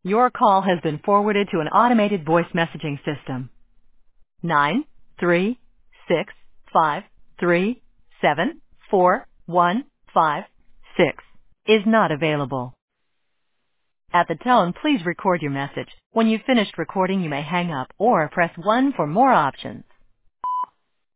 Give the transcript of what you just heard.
Your call has been forwarded to an automated voice messaging system. 93653741556 is not available. At the tone, please record your message. When you've finished recording, you may hang up or press 1 for more options.